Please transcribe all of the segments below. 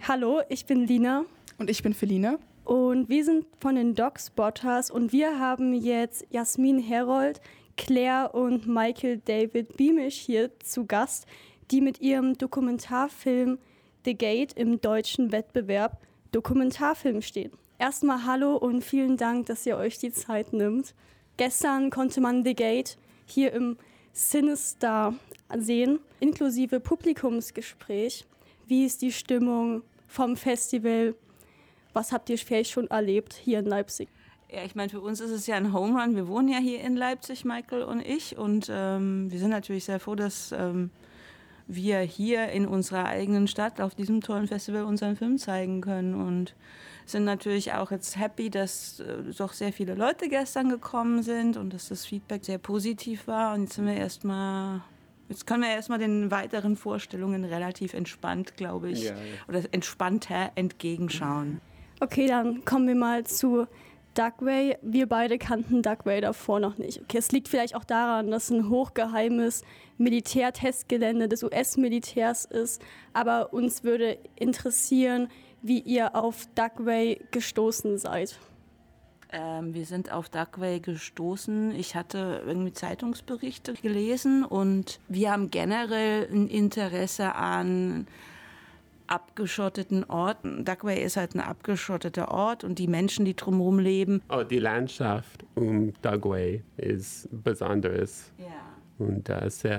Hallo, ich bin Lina. Und ich bin Feline. Und wir sind von den Dogspotters und wir haben jetzt Jasmin Herold, Claire und Michael David Beamish hier zu Gast, die mit ihrem Dokumentarfilm The Gate im deutschen Wettbewerb Dokumentarfilm stehen. Erstmal hallo und vielen Dank, dass ihr euch die Zeit nimmt. Gestern konnte man The Gate hier im Cinestar sehen, inklusive Publikumsgespräch. Wie ist die Stimmung vom Festival? Was habt ihr vielleicht schon erlebt hier in Leipzig? Ja, ich meine, für uns ist es ja ein Home Run. Wir wohnen ja hier in Leipzig, Michael und ich. Und wir sind natürlich sehr froh, dass wir hier in unserer eigenen Stadt auf diesem tollen Festival unseren Film zeigen können. Und sind natürlich auch jetzt happy, dass doch sehr viele Leute gestern gekommen sind und dass das Feedback sehr positiv war. Und jetzt können wir erstmal den weiteren Vorstellungen relativ entspannt, glaube ich, oder entspannter entgegenschauen. Okay, dann kommen wir mal zu Dugway. Wir beide kannten Dugway davor noch nicht. Okay, es liegt vielleicht auch daran, dass es ein hochgeheimes Militärtestgelände des US-Militärs ist. Aber uns würde interessieren, wie ihr auf Dugway gestoßen seid. Wir sind auf Dugway gestoßen. Ich hatte irgendwie Zeitungsberichte gelesen und wir haben generell ein Interesse an abgeschotteten Orten. Dugway ist halt ein abgeschotteter Ort und die Menschen, die drumherum leben. Oh, die Landschaft Dugway ist besonders. Ja. Und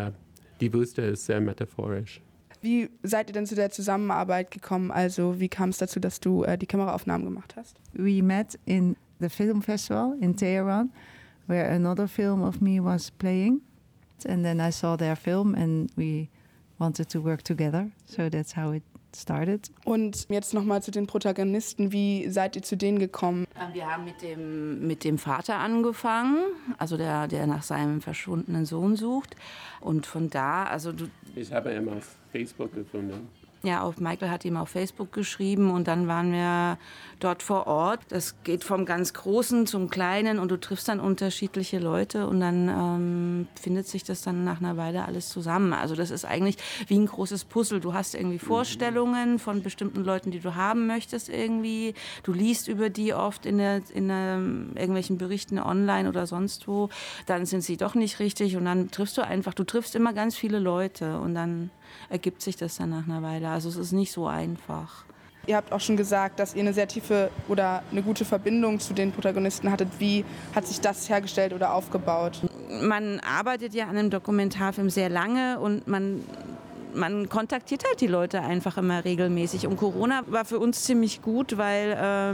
die Wüste ist sehr metaphorisch. Wie seid ihr denn zu der Zusammenarbeit gekommen? Also wie kam es dazu, dass du die Kameraaufnahmen gemacht hast? We met in the film festival in Tehran, where another film of me was playing. And then I saw their film and we wanted to work together. So that's how it started. Und jetzt nochmal zu den Protagonisten. Wie seid ihr zu denen gekommen? Wir haben mit dem Vater angefangen, also der nach seinem verschwundenen Sohn sucht. Und von da, Ich habe ihn auf Facebook gefunden. Ja, Michael hat ihm auf Facebook geschrieben und dann waren wir dort vor Ort. Das geht vom ganz Großen zum Kleinen und du triffst dann unterschiedliche Leute und dann findet sich das dann nach einer Weile alles zusammen. Also das ist eigentlich wie ein großes Puzzle. Du hast irgendwie Vorstellungen von bestimmten Leuten, die du haben möchtest irgendwie. Du liest über die oft in irgendwelchen Berichten online oder sonst wo. Dann sind sie doch nicht richtig und dann triffst du triffst immer ganz viele Leute und dann ergibt sich das dann nach einer Weile. Also es ist nicht so einfach. Ihr habt auch schon gesagt, dass ihr eine sehr tiefe oder eine gute Verbindung zu den Protagonisten hattet. Wie hat sich das hergestellt oder aufgebaut? Man arbeitet ja an einem Dokumentarfilm sehr lange und man kontaktiert halt die Leute einfach immer regelmäßig. Und Corona war für uns ziemlich gut, weil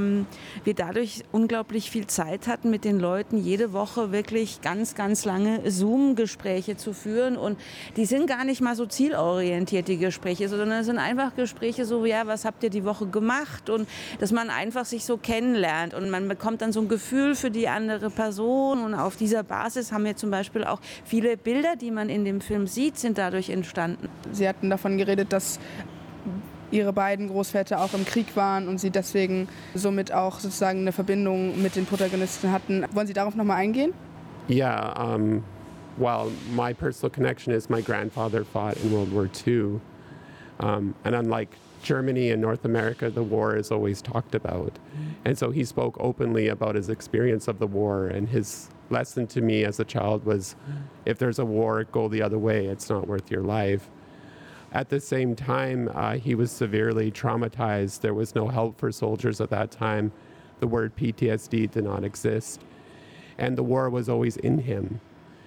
wir dadurch unglaublich viel Zeit hatten, mit den Leuten jede Woche wirklich ganz, ganz lange Zoom-Gespräche zu führen. Und die sind gar nicht mal so zielorientiert, die Gespräche, sondern es sind einfach Gespräche so, ja, was habt ihr die Woche gemacht? Und dass man einfach sich so kennenlernt. Und man bekommt dann so ein Gefühl für die andere Person. Und auf dieser Basis haben wir zum Beispiel auch viele Bilder, die man in dem Film sieht, sind dadurch entstanden. Sie hatten davon geredet, dass ihre beiden Großväter auch im Krieg waren und sie deswegen somit auch sozusagen eine Verbindung mit den Protagonisten hatten. Wollen Sie darauf nochmal eingehen? Yeah, well, my personal connection is my grandfather fought in World War II. And unlike Germany and North America, the war is always talked about. And so he spoke openly about his experience of the war, and his lesson to me as a child was, if there's a war, go the other way. It's not worth your life. At the same time, he was severely traumatized. There was no help for soldiers at that time. The word PTSD did not exist. And the war was always in him.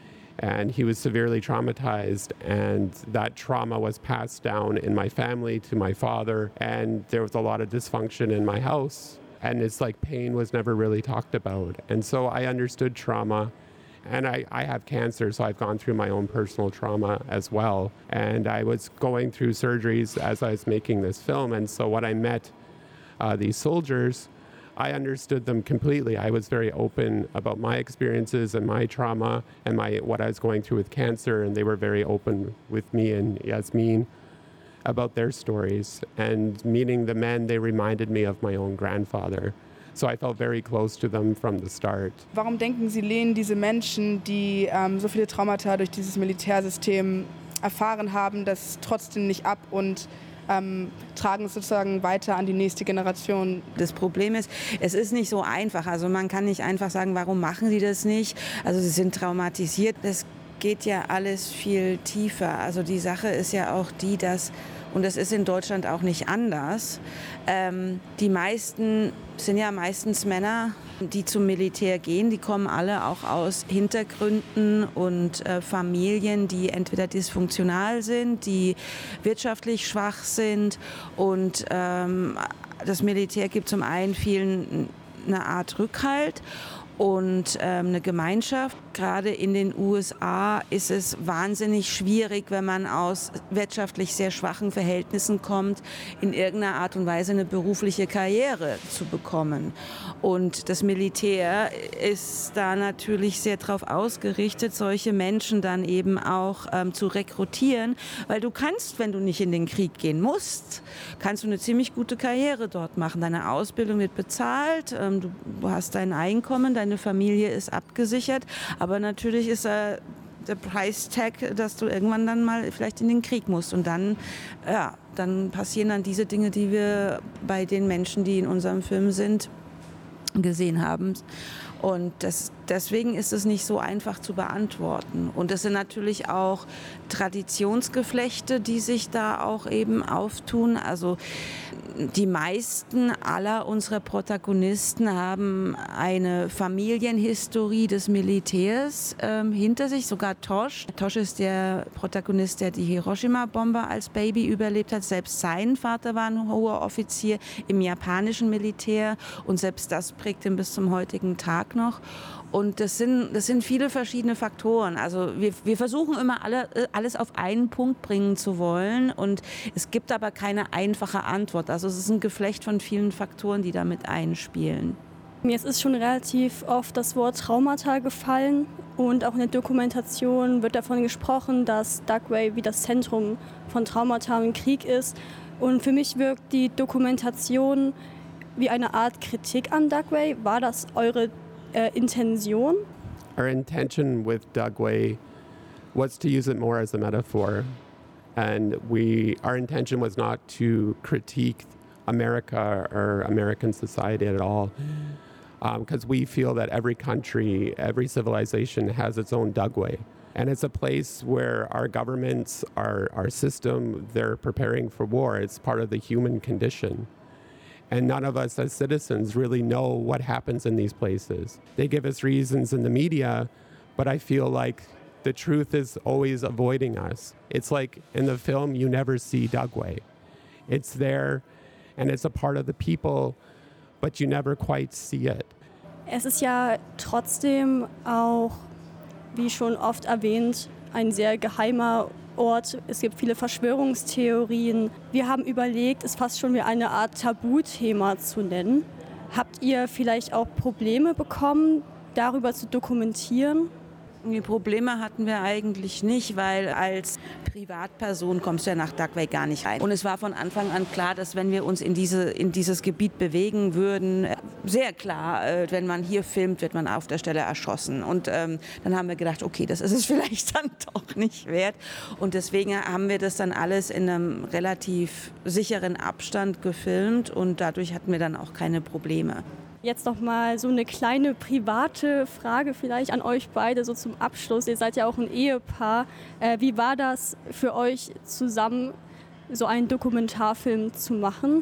And he was severely traumatized, and that trauma was passed down in my family to my father, and there was a lot of dysfunction in my house. And it's like pain was never really talked about. And so I understood trauma. And I have cancer, so I've gone through my own personal trauma as well. And I was going through surgeries as I was making this film. And so when I met these soldiers, I understood them completely. I was very open about my experiences and my trauma and what I was going through with cancer. And they were very open with me and Yasmin about their stories. And meeting the men, they reminded me of my own grandfather. So I felt very close to them from the start. Warum denken Sie, lehnen diese Menschen, die so viele Traumata durch dieses Militärsystem erfahren haben, das trotzdem nicht ab und tragen es sozusagen weiter an die nächste Generation. Das Problem ist, es ist nicht so einfach. Also man kann nicht einfach sagen, warum machen sie das nicht? Also sie sind traumatisiert. Das geht ja alles viel tiefer. Also die Sache ist ja auch die, dass, und das ist in Deutschland auch nicht anders, die meisten sind ja meistens Männer, die zum Militär gehen. Die kommen alle auch aus Hintergründen und Familien, die entweder dysfunktional sind, die wirtschaftlich schwach sind. Und das Militär gibt zum einen vielen eine Art Rückhalt und eine Gemeinschaft. Gerade in den USA ist es wahnsinnig schwierig, wenn man aus wirtschaftlich sehr schwachen Verhältnissen kommt, in irgendeiner Art und Weise eine berufliche Karriere zu bekommen. Und das Militär ist da natürlich sehr darauf ausgerichtet, solche Menschen dann eben auch zu rekrutieren, weil du kannst, wenn du nicht in den Krieg gehen musst, kannst du eine ziemlich gute Karriere dort machen. Deine Ausbildung wird bezahlt, du hast dein Einkommen, deine Familie ist abgesichert, aber natürlich ist der Price Tag, dass du irgendwann dann mal vielleicht in den Krieg musst. Und dann passieren dann diese Dinge, die wir bei den Menschen, die in unserem Film sind, gesehen haben. Und deswegen ist es nicht so einfach zu beantworten. Und es sind natürlich auch Traditionsgeflechte, die sich da auch eben auftun. Also die meisten aller unserer Protagonisten haben eine Familienhistorie des Militärs hinter sich, sogar Tosh. Tosh ist der Protagonist, der die Hiroshima-Bombe als Baby überlebt hat. Selbst sein Vater war ein hoher Offizier im japanischen Militär und selbst das prägt ihn bis zum heutigen Tag noch. Und das sind viele verschiedene Faktoren. Also wir versuchen immer alles auf einen Punkt bringen zu wollen und es gibt aber keine einfache Antwort. Also es ist ein Geflecht von vielen Faktoren, die damit einspielen. Mir ist schon relativ oft das Wort Traumata gefallen und auch in der Dokumentation wird davon gesprochen, dass Dugway wie das Zentrum von Traumata im Krieg ist. Und für mich wirkt die Dokumentation wie eine Art Kritik an Dugway. War das eure Intention? Our intention with Dugway was to use it more as a metaphor. And our intention was not to critique America or American society at all. Because we feel that every country, every civilization has its own Dugway. And it's a place where our governments, our system, they're preparing for war. It's part of the human condition. And none of us as citizens really know what happens in these places. They give us reasons in the media, but I feel like the truth is always avoiding us. It's like in the film, you never see Dugway. It's there and it's a part of the people, but you never quite see it. Es ist ja trotzdem auch, wie schon oft erwähnt, ein sehr geheimer Ort. Es gibt viele Verschwörungstheorien. Wir haben überlegt, es fast schon wie eine Art Tabuthema zu nennen. Habt ihr vielleicht auch Probleme bekommen, darüber zu dokumentieren? Die Probleme hatten wir eigentlich nicht, weil als Privatperson kommst du ja nach Dugway gar nicht rein. Und es war von Anfang an klar, dass wenn wir uns in dieses Gebiet bewegen würden, sehr klar, wenn man hier filmt, wird man auf der Stelle erschossen. Und dann haben wir gedacht, okay, das ist es vielleicht dann doch nicht wert. Und deswegen haben wir das dann alles in einem relativ sicheren Abstand gefilmt und dadurch hatten wir dann auch keine Probleme. Jetzt noch mal so eine kleine private Frage vielleicht an euch beide, so zum Abschluss. Ihr seid ja auch ein Ehepaar. Wie war das für euch zusammen, so einen Dokumentarfilm zu machen?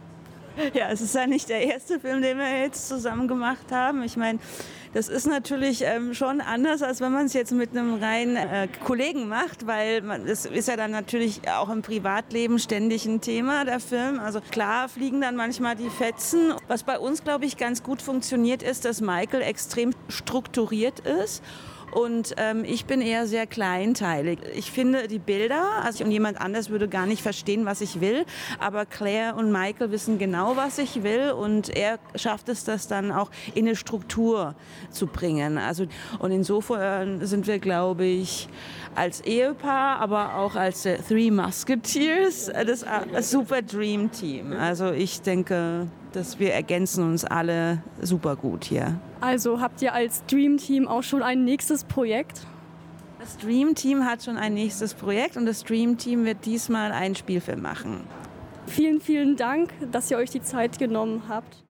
Ja, es ist ja nicht der erste Film, den wir jetzt zusammen gemacht haben. Ich meine, das ist natürlich schon anders, als wenn man es jetzt mit einem reinen Kollegen macht, weil es ist ja dann natürlich auch im Privatleben ständig ein Thema, der Film. Also klar fliegen dann manchmal die Fetzen. Was bei uns, glaube ich, ganz gut funktioniert, ist, dass Michael extrem strukturiert ist. Und ich bin eher sehr kleinteilig. Ich finde die Bilder, und jemand anders würde gar nicht verstehen, was ich will. Aber Claire und Michael wissen genau, was ich will. Und er schafft es, das dann auch in eine Struktur zu bringen. Und insofern sind wir, glaube ich, als Ehepaar, aber auch als Three Musketeers das super Dream Team. Also ich denke, dass wir ergänzen uns alle super gut hier. Also habt ihr als Dream Team auch schon ein nächstes Projekt? Das Dream Team hat schon ein nächstes Projekt und das Dream Team wird diesmal einen Spielfilm machen. Vielen, vielen Dank, dass ihr euch die Zeit genommen habt.